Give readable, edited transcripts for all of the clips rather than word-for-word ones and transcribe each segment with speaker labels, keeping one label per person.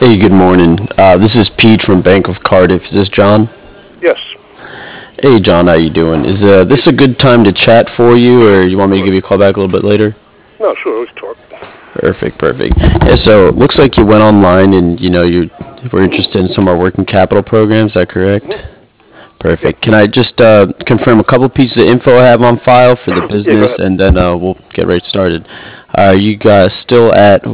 Speaker 1: Hey, good morning. This is Pete from Bank of Cardiff. Is this John?
Speaker 2: Yes.
Speaker 1: Hey, John, how you doing? Is this a good time to chat for you, or you want me to give you a call back a little bit later?
Speaker 2: No, sure. We can talk.
Speaker 1: Perfect, perfect. Yeah, so it looks like you went online and you were interested in some of our working capital programs. Is that
Speaker 2: Hmm.
Speaker 1: correct?
Speaker 2: Yep.
Speaker 1: Perfect. Can I just confirm a couple pieces of info I have on file for the
Speaker 2: Yeah, go
Speaker 1: business,
Speaker 2: ahead.
Speaker 1: and then we'll get right started. You guys still at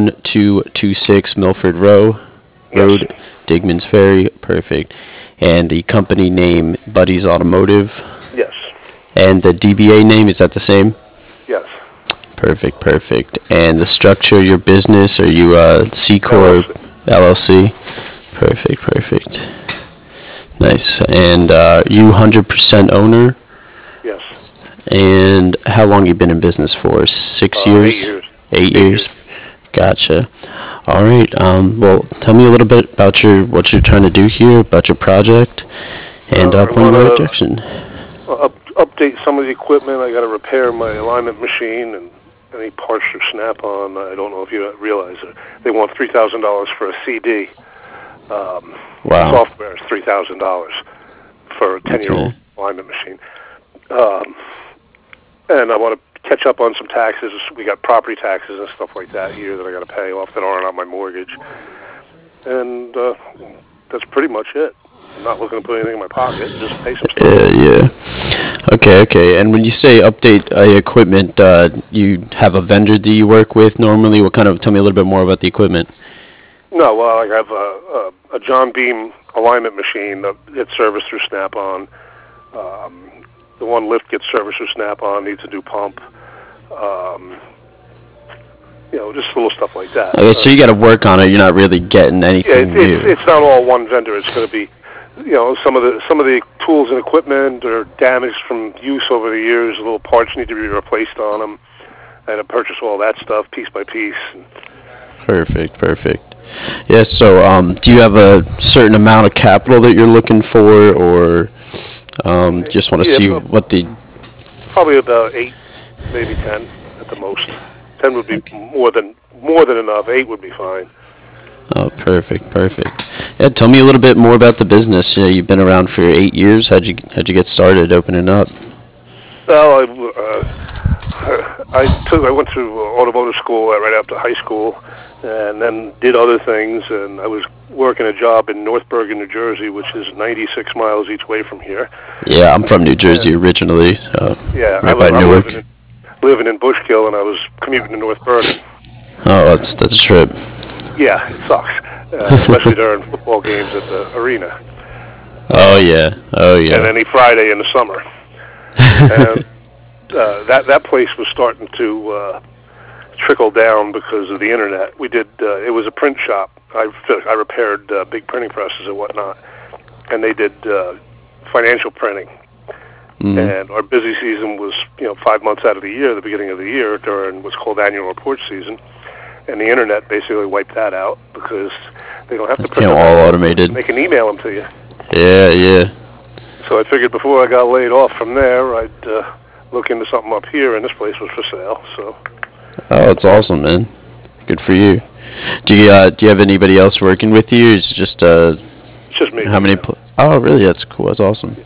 Speaker 1: 1226 Milford
Speaker 2: Yes.
Speaker 1: Road, Digman's Ferry? Perfect. And the company name, Buddy's Automotive.
Speaker 2: Yes.
Speaker 1: And the DBA name, is that the same?
Speaker 2: Yes.
Speaker 1: Perfect, perfect. And the structure of your business, are you C Corp,
Speaker 2: LLC.
Speaker 1: LLC? Perfect, perfect. Nice. And you 100% owner?
Speaker 2: Yes.
Speaker 1: And how long you been in business for? 6 years?
Speaker 2: 8 years.
Speaker 1: 8 years?
Speaker 2: 8 years.
Speaker 1: Gotcha. All right. Well, tell me a little bit about what you're trying to do here, about your project, and
Speaker 2: I
Speaker 1: point you in
Speaker 2: want
Speaker 1: the right
Speaker 2: to
Speaker 1: direction.
Speaker 2: update some of the equipment. I got to repair my alignment machine and any parts for Snap-on. I don't know if you realize it. They want $3,000 for a CD. The
Speaker 1: Wow.
Speaker 2: software is $3,000 for a 10-year-old
Speaker 1: Okay.
Speaker 2: alignment machine. Um, and I want to catch up on some taxes. We got property taxes and stuff like that here that I got to pay off that aren't on my mortgage. And that's pretty much it. I'm not looking to put anything in my pocket. Just pay some stuff
Speaker 1: Yeah,
Speaker 2: off.
Speaker 1: yeah. Okay, okay. And when you say update equipment, you have a vendor that you work with normally? Tell me a little bit more about the equipment.
Speaker 2: No, well, I have a John Beam alignment machine that gets serviced through Snap-on. Um, the one lift gets serviced through Snap-on, needs a new pump. Um, just little stuff like that.
Speaker 1: Okay, so you got to work on it. You're not really getting
Speaker 2: Yeah,
Speaker 1: anything new.
Speaker 2: it's not all one vendor. It's going to be, some of the tools and equipment are damaged from use over the years. Little parts need to be replaced on them. I had to purchase all that stuff piece by piece.
Speaker 1: Perfect, perfect. Yeah, so do you have a certain amount of capital that you're looking for, or just want to
Speaker 2: Yeah,
Speaker 1: see what the...
Speaker 2: probably about 8, maybe 10 at the most. 10 would be
Speaker 1: Okay.
Speaker 2: more than enough. 8 would be fine.
Speaker 1: Oh, perfect, perfect. Yeah, tell me a little bit more about the business. You've been around for 8 years. How'd you get started opening up?
Speaker 2: Well, I went to automotive school right after high school, and then did other things. And I was working a job in North Bergen, New Jersey, which is 96 miles each way from here.
Speaker 1: Yeah, I'm from New
Speaker 2: And
Speaker 1: Jersey originally,
Speaker 2: yeah,
Speaker 1: right by
Speaker 2: I'm
Speaker 1: Newark.
Speaker 2: living in Bushkill, and I was commuting to North Bergen.
Speaker 1: Oh, that's a trip.
Speaker 2: Yeah, it sucks, especially during football games at the arena,
Speaker 1: Oh
Speaker 2: um,
Speaker 1: yeah, oh
Speaker 2: and
Speaker 1: yeah.
Speaker 2: any Friday in the summer. And that place was starting to trickle down because of the internet. We did. It was a print shop. I repaired big printing presses and whatnot, and they did financial printing.
Speaker 1: Mm.
Speaker 2: And our busy season was 5 months out of the year, the beginning of the year during what's called annual report season. And the internet basically wiped that out because they don't have to print
Speaker 1: Became
Speaker 2: them
Speaker 1: all
Speaker 2: anymore.
Speaker 1: automated.
Speaker 2: They can email them to you.
Speaker 1: Yeah, yeah.
Speaker 2: So I figured before I got laid off from there, I'd look into something up here, and this place was for sale. So
Speaker 1: Oh, it's awesome, man. Good for you. Do you have anybody else working with you? Is it just
Speaker 2: it's just me
Speaker 1: how
Speaker 2: right
Speaker 1: many?
Speaker 2: now.
Speaker 1: Oh, really? That's cool. That's awesome.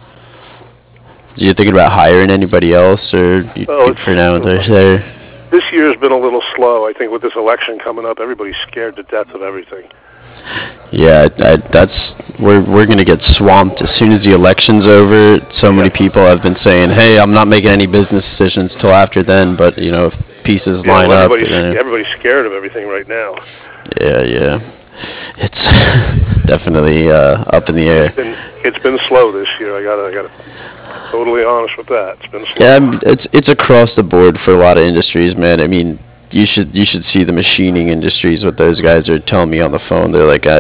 Speaker 1: Do you thinking about hiring anybody else, or you
Speaker 2: Well,
Speaker 1: good for now? There.
Speaker 2: this year's been a little slow. I think with this election coming up, everybody's scared to death of everything.
Speaker 1: Yeah, we're gonna get swamped as soon as the election's over. So many
Speaker 2: Yeah,
Speaker 1: people have been saying, "Hey, I'm not making any business decisions till after then." But if pieces
Speaker 2: yeah.
Speaker 1: line
Speaker 2: Well,
Speaker 1: up,
Speaker 2: everybody's scared of everything right now.
Speaker 1: yeah, yeah, it's definitely up in the
Speaker 2: It's
Speaker 1: air.
Speaker 2: been it's been slow this year. I gotta totally honest with that. It's been
Speaker 1: Yeah,
Speaker 2: slow.
Speaker 1: it's across the board for a lot of industries, man. I mean, you should see the machining industries. What those guys are telling me on the phone. They're like,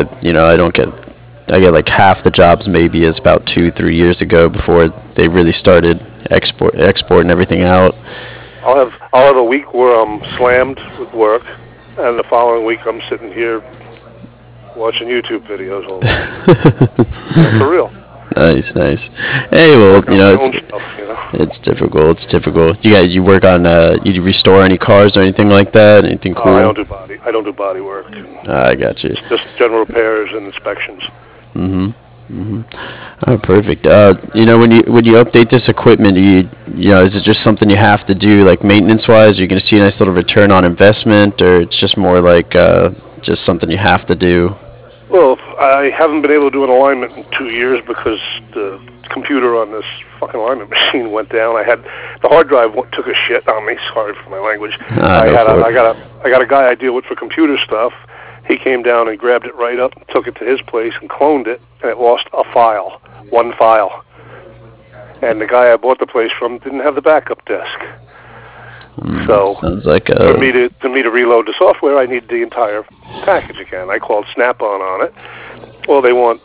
Speaker 1: I get like half the jobs maybe as about 2 3 years ago before they really started exporting everything out.
Speaker 2: I'll have a week where I'm slammed with work, and the following week I'm sitting here watching YouTube videos all day. For real.
Speaker 1: Nice, nice. Hey, well,
Speaker 2: Working on my own stuff.
Speaker 1: it's difficult. It's difficult. You work on you restore any cars or anything like that? Anything
Speaker 2: Oh, I
Speaker 1: cool?
Speaker 2: don't do body. I don't do body work.
Speaker 1: I got you.
Speaker 2: It's just general repairs and inspections.
Speaker 1: Mhm. Mhm. Oh, perfect. When you update this equipment, is it just something you have to do like maintenance wise? Are you going to see a nice little return on investment, or it's just more like just something you have to do?
Speaker 2: Well, I haven't been able to do an alignment in 2 years because the computer on this fucking alignment machine went down. The hard drive took a shit on me. Sorry for my language.
Speaker 1: Go for
Speaker 2: I got a guy I deal with for computer stuff. He came down and grabbed it right up, took it to his place, and cloned it, and it lost one file. And the guy I bought the place from didn't have the backup disk. So
Speaker 1: Sounds like
Speaker 2: for me to reload the software, I need the entire package again. I called Snap-on on it. Well, they want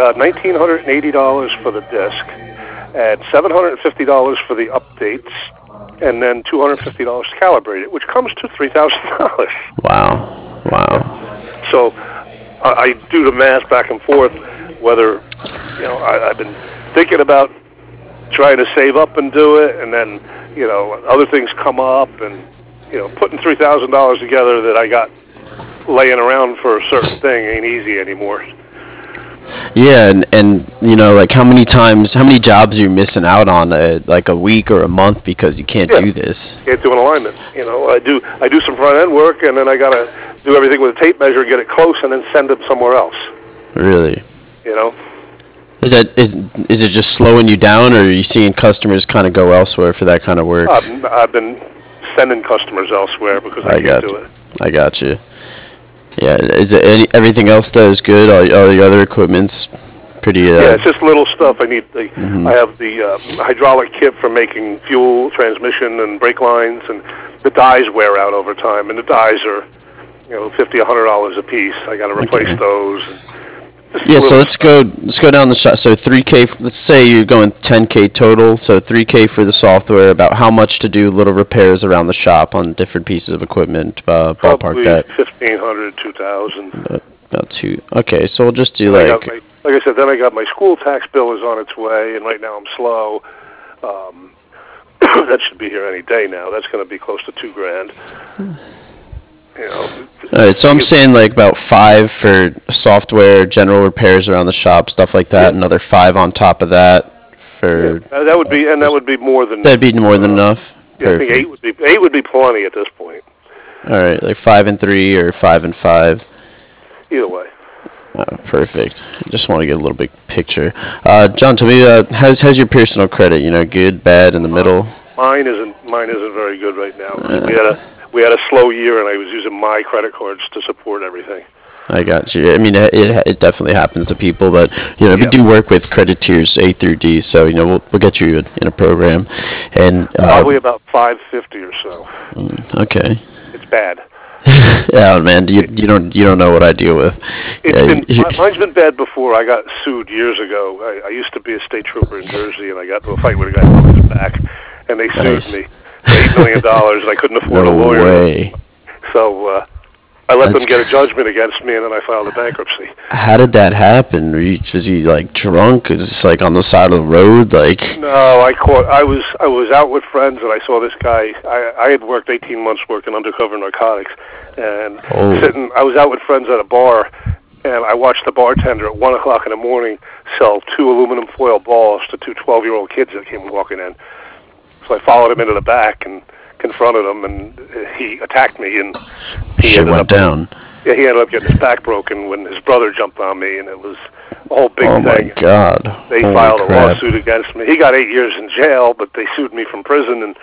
Speaker 2: $1,980 for the disk, and $750 for the updates, and then $250 to calibrate it, which comes to $3,000.
Speaker 1: wow, wow.
Speaker 2: So I do the math back and forth whether, I've been thinking about trying to save up and do it, and then, other things come up, and, putting $3,000 together that I got laying around for a certain thing ain't easy anymore.
Speaker 1: Yeah, and like how many jobs are you missing out on, like a week or a month because you can't do this?
Speaker 2: Can't do an alignment. I do some front end work, and then I gotta do everything with a tape measure, get it close, and then send it somewhere else.
Speaker 1: Really?
Speaker 2: You know.
Speaker 1: Is it just slowing you down, or are you seeing customers kind of go elsewhere for that kind of work?
Speaker 2: I've been sending customers elsewhere because I can't do it.
Speaker 1: I got you. Yeah, is it everything else that is good? All the other equipment's pretty.
Speaker 2: Yeah, it's just little stuff. I need. I have the hydraulic kit for making fuel, transmission, and brake lines, and the dies wear out over time, and the dies are, $50, $100 a piece. I got to replace those.
Speaker 1: Yeah, so let's go down the shot. So 3K. Let's say you're going 10K total. So 3K for the software. About how much to do little repairs around the shop on different pieces of equipment? Ballpark
Speaker 2: Probably
Speaker 1: that.
Speaker 2: 1,500, 2,000.
Speaker 1: About two. Okay, so we'll just do
Speaker 2: like I said. Then I got my school tax bill is on its way, and right now I'm slow. That should be here any day now. That's going to be close to $2,000.
Speaker 1: All right, so I'm saying like about 5 for software, general repairs around the shop, stuff like that. Yeah. Another 5 on top of that for.
Speaker 2: Yeah, that would be more than.
Speaker 1: That'd be more than enough.
Speaker 2: Yeah, I think 8 would be plenty at this point.
Speaker 1: All right, like 5 and 3 or 5 and 5.
Speaker 2: Either way.
Speaker 1: Oh, perfect. I just want to get a little big picture. John, tell me, how's your personal credit? Good, bad, in the middle?
Speaker 2: Mine isn't very good right now. We had a slow year, and I was using my credit cards to support everything.
Speaker 1: I got you. I mean, it definitely happens to people, but we do work with credit tiers A through D, so we'll get you in a program, and
Speaker 2: probably about 550 or so.
Speaker 1: Okay.
Speaker 2: It's bad.
Speaker 1: Yeah, man, you don't know what I deal with.
Speaker 2: Mine's been bad before. I got sued years ago. I used to be a state trooper in Jersey, and I got into a fight with a guy who broke his back, and they sued me for $8 million, and I couldn't afford a lawyer.
Speaker 1: No way.
Speaker 2: So I let them get a judgment against me, and then I filed a bankruptcy.
Speaker 1: How did that happen? Was he like drunk? Is this like on the side of the road? Like
Speaker 2: no, I was out with friends, and I saw this guy. I had worked 18 months working undercover narcotics, and I was out with friends at a bar, and I watched the bartender at 1 o'clock in the morning sell 2 aluminum foil balls to 2 12-year-old kids that came walking in. So I followed him into the back and confronted him, and he attacked me, and
Speaker 1: he went down.
Speaker 2: Yeah, he ended up getting his back broken when his brother jumped on me, and it was a whole big thing.
Speaker 1: Oh my God!
Speaker 2: They filed a lawsuit against me. He got 8 years in jail, but they sued me from prison, and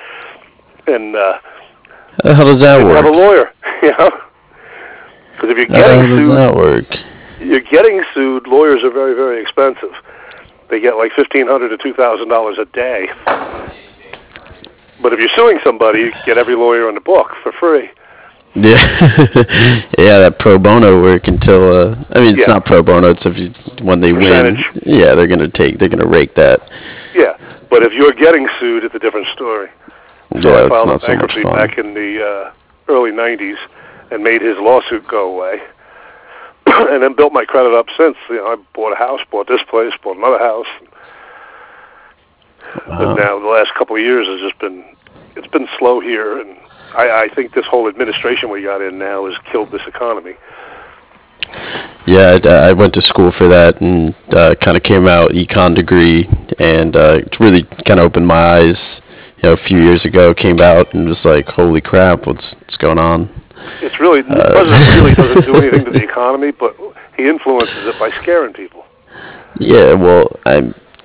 Speaker 1: how does that work?
Speaker 2: Have a lawyer, Because if you're getting sued,
Speaker 1: how does that work?
Speaker 2: You're getting sued. Lawyers are very, very expensive. They get like $1,500 to $2,000 a day. But if you're suing somebody, you get every lawyer in the book for free.
Speaker 1: Yeah, yeah, that pro bono work until it's not pro bono. It's when they win. Yeah, they're gonna rake that.
Speaker 2: Yeah, but if you're getting sued, it's a different story. So I filed a bankruptcy back in the early '90s and made his lawsuit go away. and then built my credit up since. I bought a house, bought this place, bought another house. And now the last couple of years has just been, it's been slow here, and I think this whole administration we got in now has killed this economy.
Speaker 1: Yeah, I went to school for that and kind of came out econ degree, and it really kind of opened my eyes. A few years ago, came out and was like, "Holy crap, what's going on?"
Speaker 2: It's really the president really doesn't do anything to the economy, but he influences it by scaring people.
Speaker 1: Yeah, well, I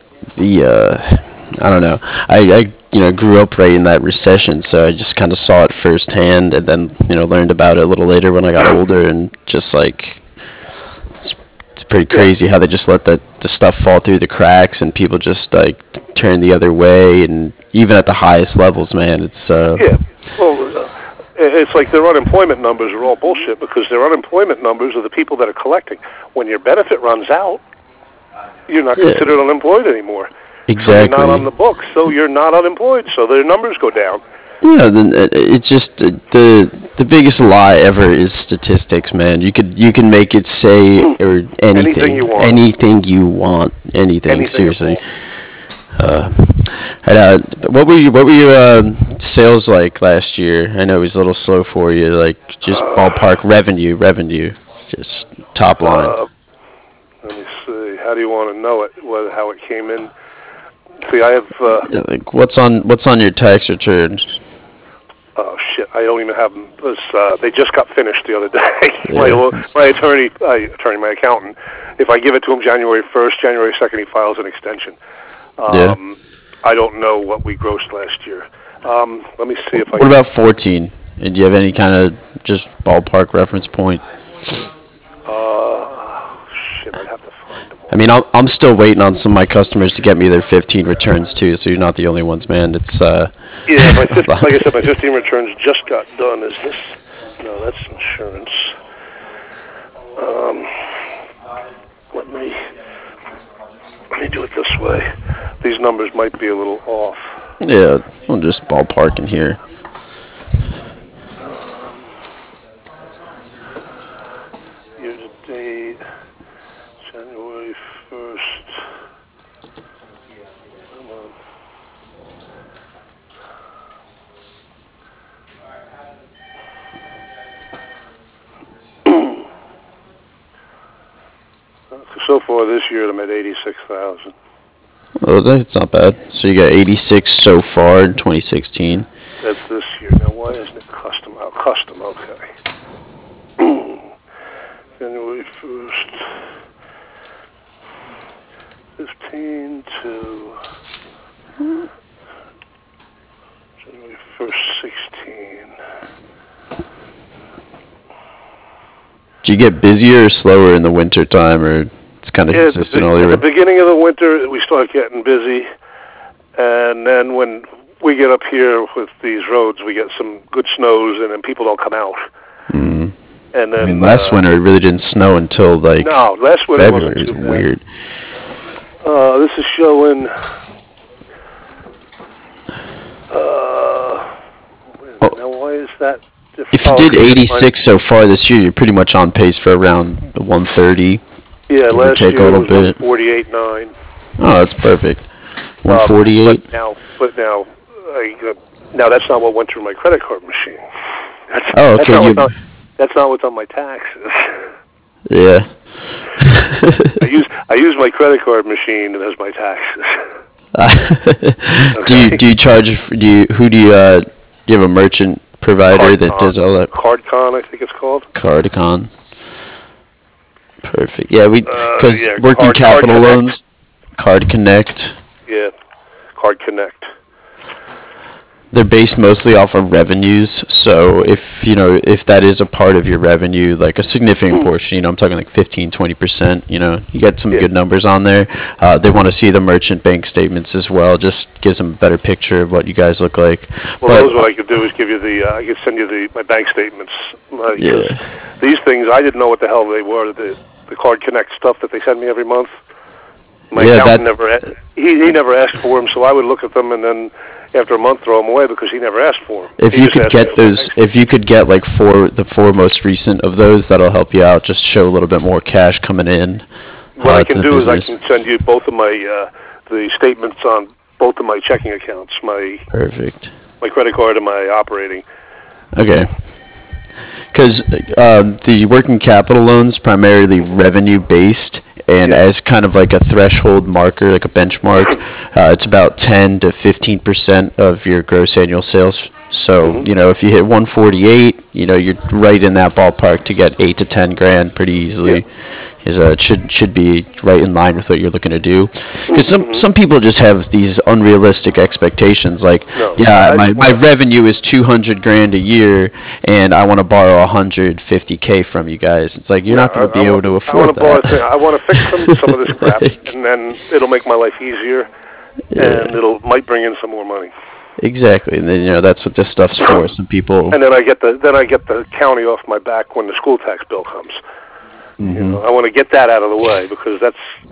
Speaker 1: don't know. I grew up right in that recession, so I just kind of saw it firsthand, and then learned about it a little later when I got older, and just like it's pretty crazy how they just let the stuff fall through the cracks, and people just like turn the other way, and even at the highest levels, man, it's
Speaker 2: yeah. Well, it's like their unemployment numbers are all bullshit because their unemployment numbers are the people that are collecting. When your benefit runs out, you're not considered unemployed anymore.
Speaker 1: Exactly.
Speaker 2: So you're not on the books, so you're not unemployed, so their numbers go down.
Speaker 1: Yeah, then it's just the biggest lie ever is statistics, man. You can make it say or anything you want, seriously. What were your sales like last year? I know it was a little slow for you, like just ballpark revenue, just top line.
Speaker 2: Let me see. How do you want to know it? How it came in? See, I have.
Speaker 1: Like what's on your tax returns?
Speaker 2: Oh shit! I don't even have them. They just got finished the other day. My accountant. If I give it to him January 1st, January 2nd, he files an extension. I don't know what we grossed last year. Let me see if I.
Speaker 1: What about 14? And do you have any kind of just ballpark reference point?
Speaker 2: Shit! I'd have to find them all.
Speaker 1: I mean, I'm still waiting on some of my customers to get me their 15 returns too. So you're not the only ones, man. It's
Speaker 2: yeah. Like I said, my 15 returns just got done. Is this? No, that's insurance. Let me do it this way. These numbers might be a little off.
Speaker 1: Yeah, I'm just ballparking here.
Speaker 2: Year to date, January 1st. Come on. So far this year, I'm at 86,000.
Speaker 1: Oh, that's not bad. So you got 86 so far in 2016.
Speaker 2: That's this year. Now, why isn't it custom? Oh, custom, okay. January 1st, 15 to January 1st, 16.
Speaker 1: Do you get busier or slower in the winter time, or it's kind of consistent all year?
Speaker 2: At the beginning of the winter, we start getting busy, and then when we get up here with these roads, we get some good snows, and then people don't come out.
Speaker 1: Mm.
Speaker 2: And then,
Speaker 1: I mean, last winter it really didn't snow until like
Speaker 2: last winter
Speaker 1: February. It was weird.
Speaker 2: This is showing. Now why is that?
Speaker 1: If you did 86 so far this year, you're pretty much on pace for around 130.
Speaker 2: Yeah, last year
Speaker 1: a little
Speaker 2: was
Speaker 1: bit.
Speaker 2: 148.9.
Speaker 1: Oh, that's perfect. 148.
Speaker 2: But now, that's not what went through my credit card machine. That's not what's on my taxes.
Speaker 1: Yeah.
Speaker 2: I use my credit card machine as my taxes.
Speaker 1: Okay. Do you charge? Who do you have a merchant provider that does all that?
Speaker 2: CardCon, I think it's called.
Speaker 1: CardCon. Perfect. Yeah, because working capital loans, Card Connect.
Speaker 2: Yeah, Card Connect.
Speaker 1: They're based mostly off of revenues, so if that is a part of your revenue, like a significant portion, I'm talking like 15-20%, you get some good numbers on there. They want to see the merchant bank statements as well, just gives them a better picture of what you guys look like.
Speaker 2: Well, those what I could do is give you I could send you my bank statements. These things, I didn't know what the hell they were, the Card Connect stuff that they send me every month. My accountant he never asked for them, so I would look at them, and then after a month throw them away because he never asked for them.
Speaker 1: If
Speaker 2: He
Speaker 1: you
Speaker 2: just
Speaker 1: could
Speaker 2: asked me
Speaker 1: get
Speaker 2: for
Speaker 1: those,
Speaker 2: extra.
Speaker 1: if you could get like the four most recent of those, that'll help you out. Just show a little bit more cash coming in.
Speaker 2: What I
Speaker 1: To
Speaker 2: can
Speaker 1: the
Speaker 2: do is I
Speaker 1: business.
Speaker 2: can send you both of my the statements on both of my checking accounts, my
Speaker 1: Perfect.
Speaker 2: credit card and my operating.
Speaker 1: Okay. Because the working capital loans primarily revenue based, and
Speaker 2: Yeah.
Speaker 1: as kind of like a threshold marker, like a benchmark, it's about 10 to 15% of your gross annual sales. So
Speaker 2: Mhm.
Speaker 1: if you hit 148, you're right in that ballpark to get 8 to 10 grand pretty easily. Is it should be right in line with what you're looking to do, because some people just have these unrealistic expectations. Like,
Speaker 2: No,
Speaker 1: yeah,
Speaker 2: I
Speaker 1: my
Speaker 2: just wanna-
Speaker 1: revenue is 200 grand a year, and I want to borrow 150K from you guys. It's like you're not going to be able to
Speaker 2: I
Speaker 1: afford
Speaker 2: want to borrow.
Speaker 1: that.
Speaker 2: I want to fix some of this crap, and then it'll make my life easier, and might bring in some more money.
Speaker 1: Exactly, and then that's what this stuff's for. Some people.
Speaker 2: And then I get the county off my back when the school tax bill comes. I want to get that out of the way because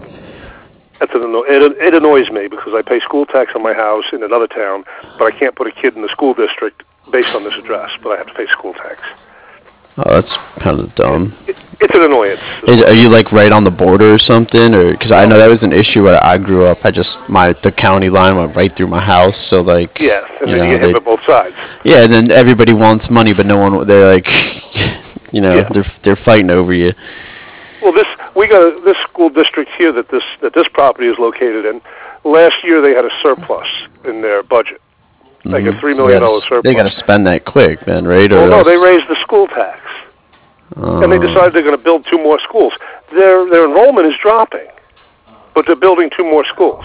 Speaker 2: it annoys me because I pay school tax on my house in another town, but I can't put a kid in the school district based on this address, but I have to pay school tax.
Speaker 1: Oh, that's kind of dumb.
Speaker 2: It's an annoyance.
Speaker 1: Are you like right on the border or something? Or because I know that was an issue where I grew up. The county line went right through my house. So like,
Speaker 2: Yeah, and then you get hit by both sides.
Speaker 1: yeah, and then everybody wants money, but no one. They're like,
Speaker 2: Yeah.
Speaker 1: they're fighting over you.
Speaker 2: Well, we got this school district here that this property is located in. Last year they had a surplus in their budget, like a $3 million surplus.
Speaker 1: They got to spend that quick, man, right?
Speaker 2: Well,
Speaker 1: Or
Speaker 2: no,
Speaker 1: else-
Speaker 2: they raised the school tax, and they decided they're going to build 2 more schools. Their enrollment is dropping, but they're building 2 more schools.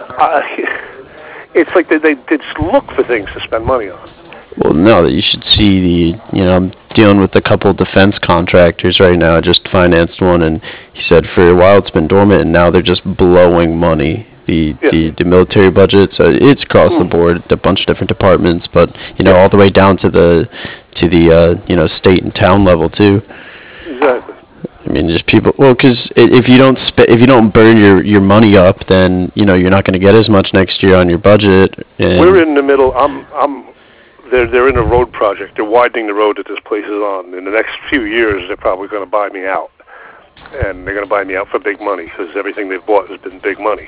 Speaker 2: It's like they just look for things to spend money on.
Speaker 1: Well, no, you should see I'm dealing with a couple defense contractors right now. I just financed one, and he said for a while it's been dormant, and now they're just blowing money. The military budget, so it's across the board, a bunch of different departments, but all the way down to the state and town level too.
Speaker 2: Exactly.
Speaker 1: I mean, just people. Well, because if you don't burn your money up, then you're not going to get as much next year on your budget. And
Speaker 2: We're in the middle. They're in a road project. They're widening the road that this place is on. In the next few years, they're probably going to buy me out, and they're going to buy me out for big money because everything they've bought has been big money.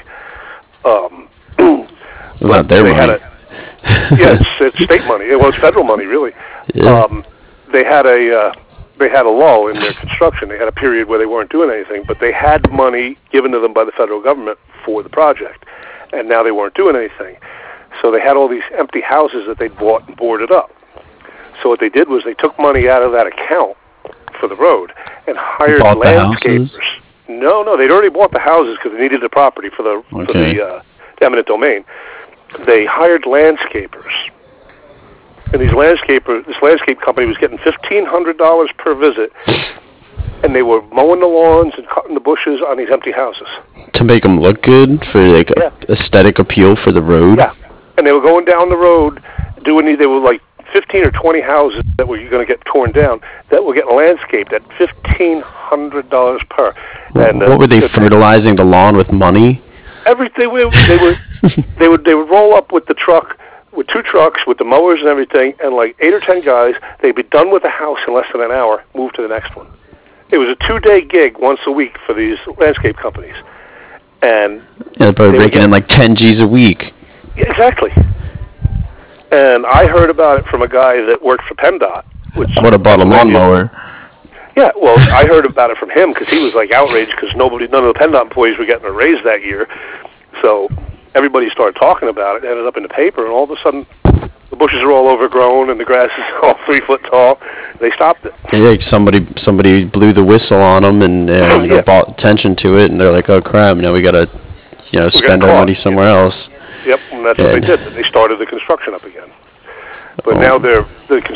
Speaker 1: It's not their money.
Speaker 2: Yes, it's state money. Well, it's federal money, really.
Speaker 1: Yeah.
Speaker 2: They had a lull in their construction. They had a period where they weren't doing anything, but they had money given to them by the federal government for the project, and now they weren't doing anything. So they had all these empty houses that they'd bought and boarded up. So what they did was they took money out of that account for the road and hired
Speaker 1: Bought the
Speaker 2: landscapers.
Speaker 1: houses?
Speaker 2: No, they'd already bought the houses because they needed the property for the eminent domain. They hired landscapers, and this landscape company was getting $1,500 per visit, and they were mowing the lawns and cutting the bushes on these empty houses.
Speaker 1: To make them look good for like aesthetic appeal for the road.
Speaker 2: Yeah, and they were going down the road they were like 15 or 20 houses that were going to get torn down that were getting landscaped at $1,500 per. And
Speaker 1: what were they fertilizing the lawn with money?
Speaker 2: Everything they would roll up with the truck, with 2 trucks, with the mowers and everything, and like 8 or 10 guys. They'd be done with the house in less than an hour. Move to the next one. It was a 2-day gig once a week for these landscape companies, and
Speaker 1: they're probably raking in like 10 G's a week.
Speaker 2: Exactly. And I heard about it from a guy that worked for PennDOT.
Speaker 1: I would have bought a lawnmower.
Speaker 2: Yeah, well, I heard about it from him because he was like outraged because none of the PennDOT employees were getting a raise that year. So everybody started talking about it. It ended up in the paper, and all of a sudden, the bushes are all overgrown and the grass is all 3 foot tall. They stopped it.
Speaker 1: Yeah, somebody blew the whistle on them and brought attention to it, and they're like, "Oh crap! Now we gotta, spend our money somewhere else."
Speaker 2: Yep, and that's what they did. They started the construction up again. But now this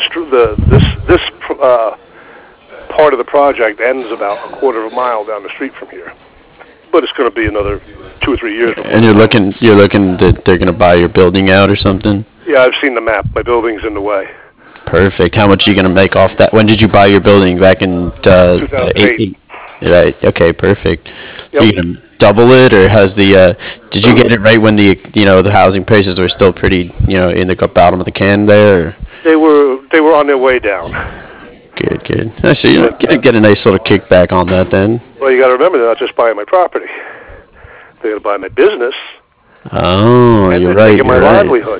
Speaker 2: part of the project ends about a quarter of a mile down the street from here. But it's going to be another 2 or 3 years.
Speaker 1: And you're looking that they're going to buy your building out or something?
Speaker 2: Yeah, I've seen the map. My building's in the way.
Speaker 1: Perfect. How much are you going to make off that? When did you buy your building? Back in
Speaker 2: 2008.
Speaker 1: Right. Okay, perfect.
Speaker 2: Yep.
Speaker 1: double it, or has did you get it right when the housing prices were still pretty in the bottom of the can there? Or?
Speaker 2: They were on their way down.
Speaker 1: Good. So you're get a nice little kickback on that then.
Speaker 2: Well, you got to remember they're not just buying my property; they're going to buy my business.
Speaker 1: Oh,
Speaker 2: and
Speaker 1: you're
Speaker 2: they're
Speaker 1: right.
Speaker 2: taking my livelihood.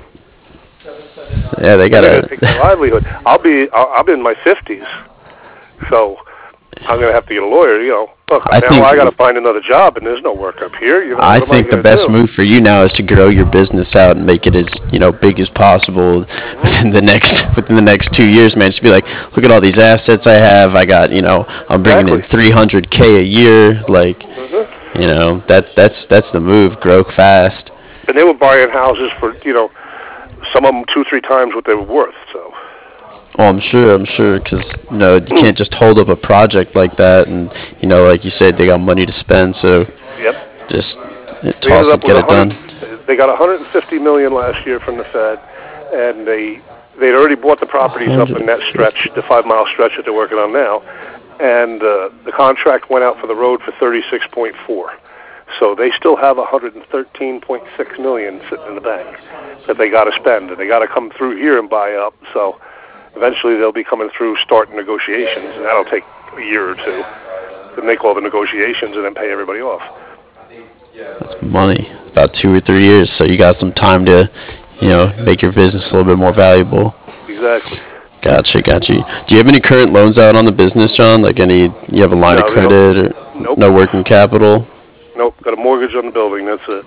Speaker 1: Yeah, they got to
Speaker 2: take my livelihood. I'm in my 50s, so I'm going to have to get a lawyer. Look, I got to find another job, and there's no work up here.
Speaker 1: I think the best move for you now is to grow your business out and make it as big as possible within the next 2 years, man. Just be like, look at all these assets I have. I got I'm bringing in $300K a year. Like, that's the move. Grow fast.
Speaker 2: And they were buying houses for some of them 2-3 times what they were worth. So.
Speaker 1: Well, I'm sure, because you can't just hold up a project like that, and like you said, they got money to spend, so
Speaker 2: yep.
Speaker 1: Just toss it, get it done.
Speaker 2: They got $150 million last year from the Fed, and they'd already bought the properties up in that stretch, the 5-mile stretch that they're working on now, and the contract went out for the road for $36.4. So they still have $113.6 million sitting in the bank that they got to spend, and they got to come through here and buy up. So eventually they'll be coming through, starting negotiations, and that'll take a year or two to make all the negotiations and then pay everybody off.
Speaker 1: That's money. About 2 or 3 years, so you got some time to, make your business a little bit more valuable.
Speaker 2: Exactly.
Speaker 1: Gotcha. Do you have any current loans out on the business, John? Like you have a line of credit or
Speaker 2: nope.
Speaker 1: No working capital?
Speaker 2: Nope, got a mortgage on the building, that's it.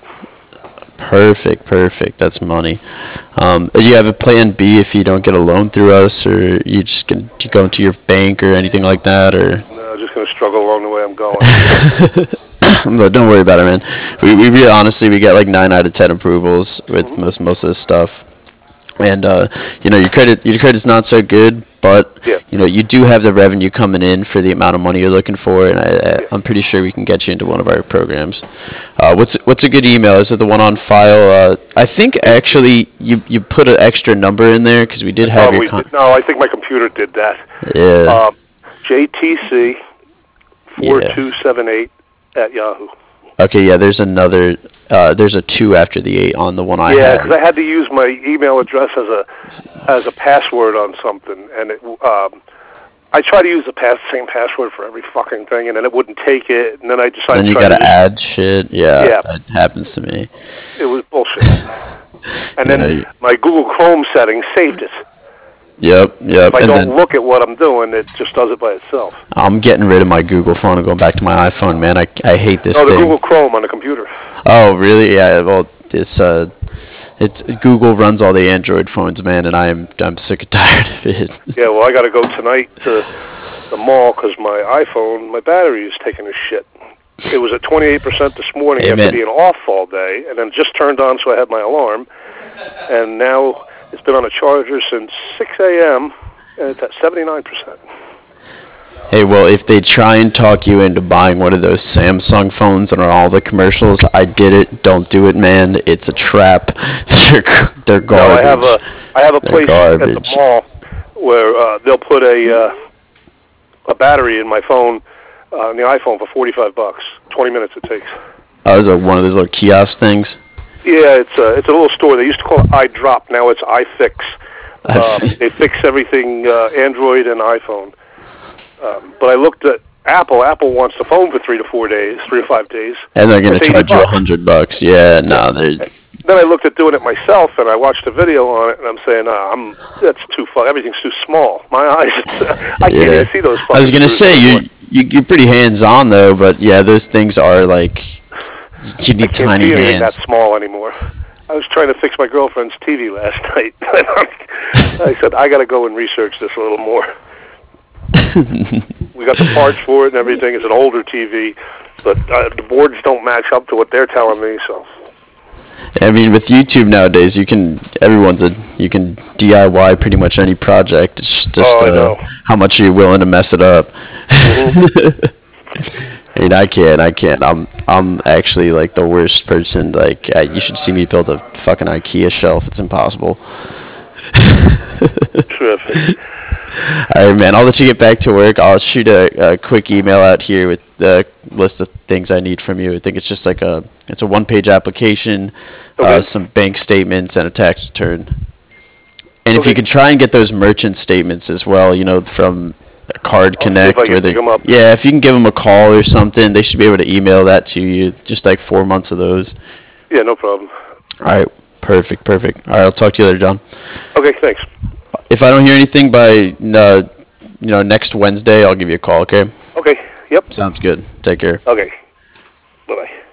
Speaker 1: Perfect. That's money. Do you have a plan B if you don't get a loan through us, or you just do you go into your bank or anything like that, or?
Speaker 2: No, I'm just going to struggle along the way I'm going.
Speaker 1: No, don't worry about it, man. We really, honestly, we get like 9 out of 10 approvals with most of this stuff. And your credit's not so good, but
Speaker 2: yeah.
Speaker 1: You do have the revenue coming in for the amount of money you're looking for, and I'm pretty sure we can get you into one of our programs. What's a good email? Is it the one on file? I think actually you put an extra number in there because we did have your.
Speaker 2: No, I think my computer did that.
Speaker 1: Yeah.
Speaker 2: JTC 4278 at Yahoo.
Speaker 1: Okay, yeah. There's another. There's a 2 after the 8 on the one I had.
Speaker 2: Yeah, because I had to use my email address as a password on something, and I try to use the same password for every fucking thing, and then it wouldn't take it, and then I decided.
Speaker 1: And then you gotta add shit. Yeah, that happens to me.
Speaker 2: It was bullshit. And then my Google Chrome settings saved it.
Speaker 1: Yep.
Speaker 2: If I don't look at what I'm doing, it just does it by itself.
Speaker 1: I'm getting rid of my Google phone and going back to my iPhone, man. I hate this thing.
Speaker 2: No, the Google Chrome on the computer.
Speaker 1: Oh, really? Yeah. Well, it's Google runs all the Android phones, man, and I'm sick and tired of it.
Speaker 2: Yeah. Well, I got to go tonight to the mall because my battery is taking a shit. It was at 28% this morning after being off all day, and then just turned on, so I had my alarm, and now it's been on a charger since 6 a.m., and it's at 79%.
Speaker 1: Hey, well, if they try and talk you into buying one of those Samsung phones and all the commercials, I get it. Don't do it, man. It's a trap. They're garbage.
Speaker 2: No, I have a place at the mall where they'll put a battery in my phone, on the iPhone, for $45. 20 minutes it takes.
Speaker 1: Oh, is it one of those little kiosk things?
Speaker 2: Yeah, it's a little store. They used to call it iDrop. Now it's iFix. They fix everything, Android and iPhone. But I looked at Apple. Apple wants the phone for 3 to 5 days. And
Speaker 1: they're going to charge you $100. Yeah, no, they're.
Speaker 2: Then I looked at doing it myself, and I watched a video on it, and I'm saying, that's too far. Everything's too small. My eyes, I can't even see those.
Speaker 1: I was going to say you're pretty hands-on though, but yeah, those things are like you need tiny hands. I can't see anything that small anymore. I was trying to fix my girlfriend's TV last night. I said I got to go and research this a little more. We got the parts for it and everything. It's an older TV, but the boards don't match up to what they're telling me. So, I mean, with YouTube nowadays, you can DIY pretty much any project. It's just how much are you willing to mess it up. Mm-hmm. I mean, I can't. I'm actually like the worst person. Like, you should see me build a fucking IKEA shelf. It's impossible.
Speaker 2: Terrific.
Speaker 1: All right, man. I'll let you get back to work. I'll shoot a quick email out here with the list of things I need from you. I think it's just like it's a one-page application,
Speaker 2: Okay.
Speaker 1: some bank statements, and a tax return. And if you
Speaker 2: Okay.
Speaker 1: could try and get those merchant statements as well, from Card
Speaker 2: I'll see if
Speaker 1: Connect,
Speaker 2: I can pick 'em up.
Speaker 1: yeah, if you can give them a call or something, they should be able to email that to you. Just like 4 months of those.
Speaker 2: Yeah, no problem.
Speaker 1: All right, perfect. All right, I'll talk to you later, John.
Speaker 2: Okay, thanks.
Speaker 1: If I don't hear anything by next Wednesday, I'll give you a call. Okay?
Speaker 2: Okay, yep.
Speaker 1: Sounds good. Take care.
Speaker 2: Okay. Bye-bye.